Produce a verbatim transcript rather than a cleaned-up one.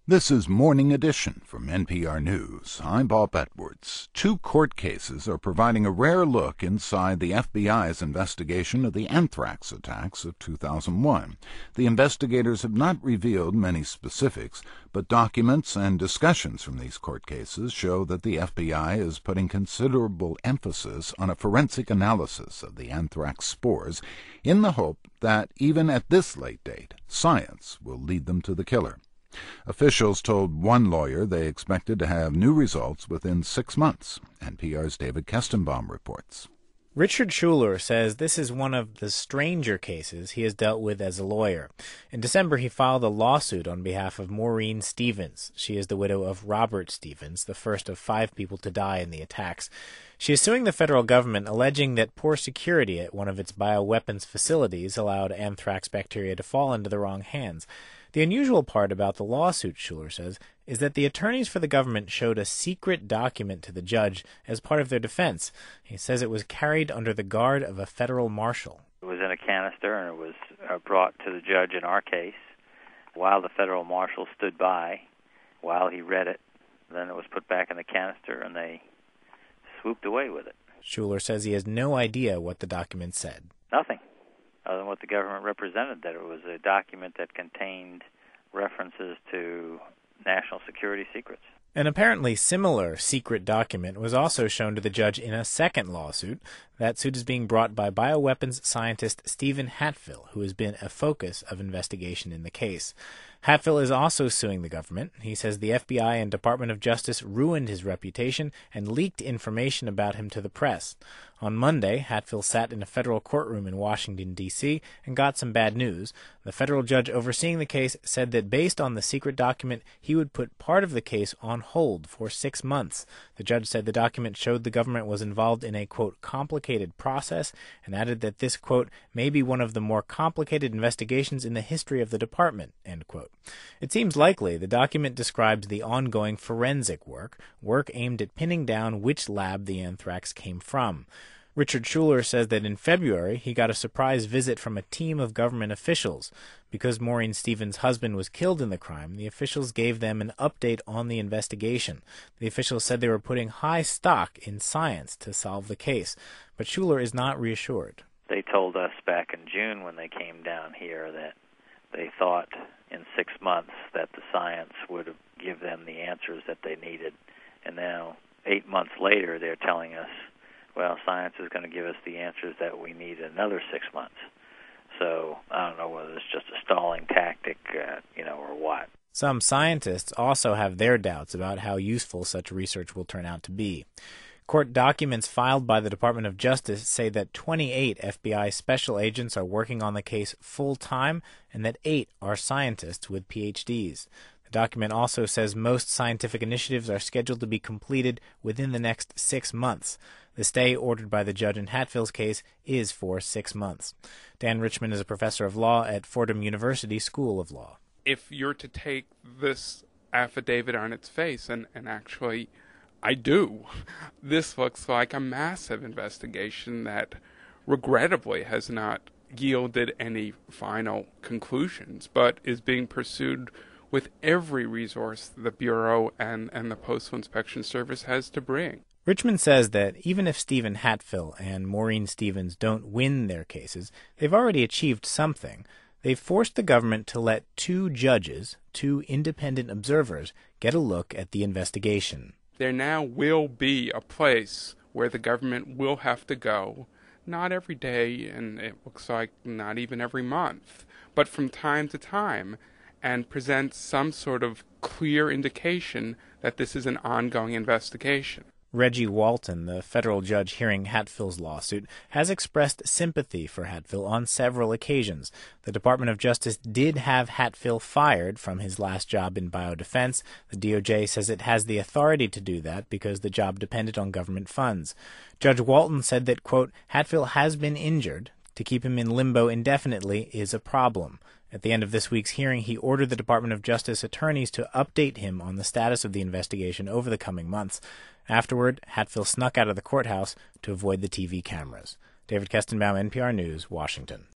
This is Morning Edition from N P R News. I'm Bob Edwards. Two court cases are providing a rare look inside the F B I's investigation of the anthrax attacks of two thousand one. The investigators have not revealed many specifics, but documents and discussions from these court cases show that the F B I is putting considerable emphasis on a forensic analysis of the anthrax spores in the hope that, even at this late date, science will lead them to the killer. Officials told one lawyer they expected to have new results within six months. N P R's David Kestenbaum reports. Richard Schuler says this is one of the stranger cases he has dealt with as a lawyer. In December, he filed a lawsuit on behalf of Maureen Stevens. She is the widow of Robert Stevens, the first of five people to die in the attacks. She is suing the federal government, alleging that poor security at one of its bioweapons facilities allowed anthrax bacteria to fall into the wrong hands. The unusual part about the lawsuit, Schuler says, is that the attorneys for the government showed a secret document to the judge as part of their defense. He says it was carried under the guard of a federal marshal. It was in a canister, and it was uh, brought to the judge in our case while the federal marshal stood by, while he read it. Then it was put back in the canister, and they swooped away with it. Schuler says he has no idea what the document said. Nothing, other than what the government represented, that it was a document that contained references to national security secrets. An apparently similar secret document was also shown to the judge in a second lawsuit. That suit is being brought by bioweapons scientist Stephen Hatfill, who has been a focus of investigation in the case. Hatfill is also suing the government. He says the F B I and Department of Justice ruined his reputation and leaked information about him to the press. On Monday, Hatfill sat in a federal courtroom in Washington, D C, and got some bad news. The federal judge overseeing the case said that based on the secret document, he would put part of the case on hold for six months. The judge said the document showed the government was involved in a, quote, complicated process, and added that this, quote, may be one of the more complicated investigations in the history of the department, end quote. It seems likely the document describes the ongoing forensic work, work aimed at pinning down which lab the anthrax came from. Richard Schuler says that in February he got a surprise visit from a team of government officials. Because Maureen Stevens' husband was killed in the crime, the officials gave them an update on the investigation. The officials said they were putting high stock in science to solve the case, but Schuler is not reassured. They told us back in June when they came down here that they thought in six months that the science would give them the answers that they needed. And now, eight months later, they're telling us, well, science is going to give us the answers that we need in another six months. So I don't know whether it's just a stalling tactic, uh, you know, or what. Some scientists also have their doubts about how useful such research will turn out to be. Court documents filed by the Department of Justice say that twenty-eight F B I special agents are working on the case full-time and that eight are scientists with P H Ds. The document also says most scientific initiatives are scheduled to be completed within the next six months. The stay ordered by the judge in Hatfill's case is for six months. Dan Richman is a professor of law at Fordham University School of Law. If you're to take this affidavit on its face, and, and actually I do, this looks like a massive investigation that regrettably has not yielded any final conclusions, but is being pursued with every resource the Bureau and, and the Postal Inspection Service has to bring. Richmond says that even if Stephen Hatfill and Maureen Stevens don't win their cases, they've already achieved something. They've forced the government to let two judges, two independent observers, get a look at the investigation. There now will be a place where the government will have to go, not every day, and it looks like not even every month, but from time to time, and present some sort of clear indication that this is an ongoing investigation. Reggie Walton, the federal judge hearing Hatfill's lawsuit, has expressed sympathy for Hatfill on several occasions. The Department of Justice did have Hatfill fired from his last job in biodefense. The D O J says it has the authority to do that because the job depended on government funds. Judge Walton said that, quote, Hatfill has been injured. To keep him in limbo indefinitely is a problem. At the end of this week's hearing, he ordered the Department of Justice attorneys to update him on the status of the investigation over the coming months. Afterward, Hatfill snuck out of the courthouse to avoid the T V cameras. David Kestenbaum, N P R News, Washington.